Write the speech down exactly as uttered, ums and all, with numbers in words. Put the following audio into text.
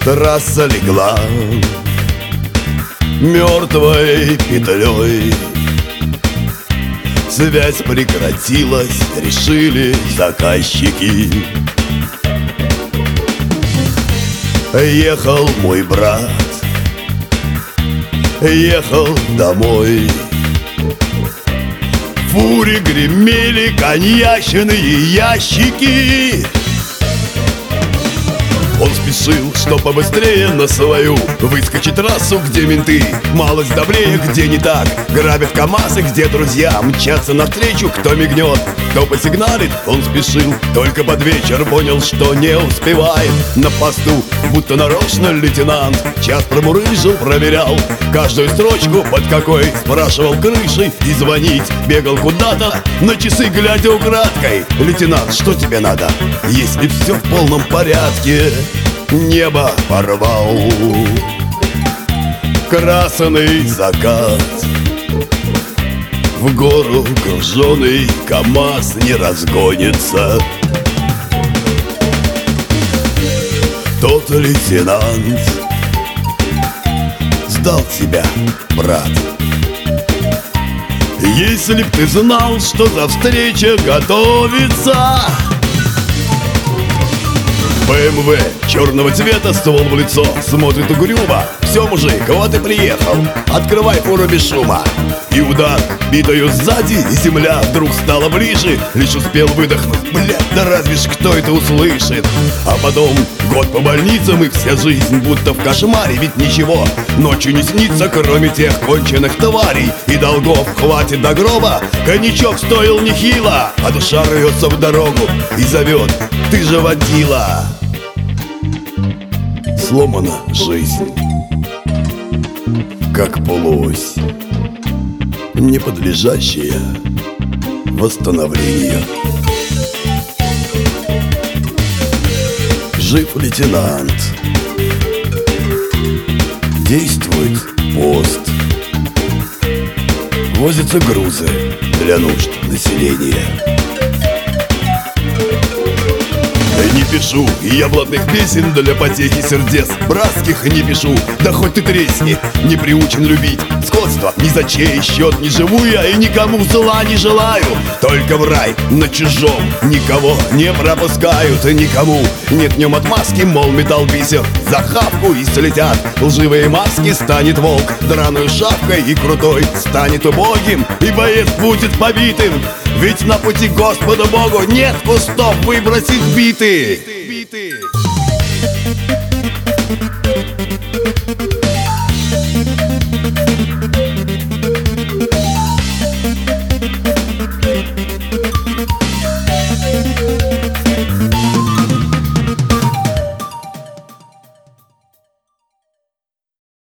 Трасса легла мертвой петлей, связь прекратилась, решили заказчики. Ехал мой брат, ехал домой. В фуре гремели коньячные ящики. Он спешил, что побыстрее на свою выскочить трассу, где менты малость добрее, где не так. Грабят КамАЗы, где друзья мчатся навстречу. Кто мигнет, кто посигналит. Он спешил, только под вечер понял, что не успевает. На посту, будто нарочно лейтенант, час промурыжил, проверял каждую строчку, под какой спрашивал крышей. И звонить бегал куда-то, на часы глядя украдкой. Лейтенант, что тебе надо? Если все в полном порядке. Небо порвал красный закат. В гору груженый КамАЗ не разгонится. Тот лейтенант сдал тебя, брат. Если б ты знал, что за встреча готовится. БМВ черного цвета, ствол в лицо, смотрит угрюмо. Все, мужик, вот и приехал. Открывай фуру без шума. И удар битою сзади, и земля вдруг стала ближе. Лишь успел выдохнуть, блядь, да разве ж кто это услышит. А потом год по больницам, и вся жизнь будто в кошмаре. Ведь ничего ночью не снится, кроме тех конченых тварей. И долгов хватит до гроба. Коньячок стоил нехило, а душа рвется в дорогу и зовет: ты же водила. Сломана жизнь, как полуось, не подлежащая восстановлению. Жив лейтенант, действует пост, возятся грузы для нужд населения. Не пишу я блатных песен для потехи сердец братских не пишу, да хоть ты тресни. Не приучен любить сходство, ни за чей счет не живу я и никому зла не желаю. Только в рай на чужом никого не пропускают, и никому нет в нем отмазки, мол, металл бисер за хавку и слетят лживые маски. Станет волк драную шапкой и крутой станет убогим, и боец будет побитым. Ведь на пути Господу Богу нет кустов выбросить биты.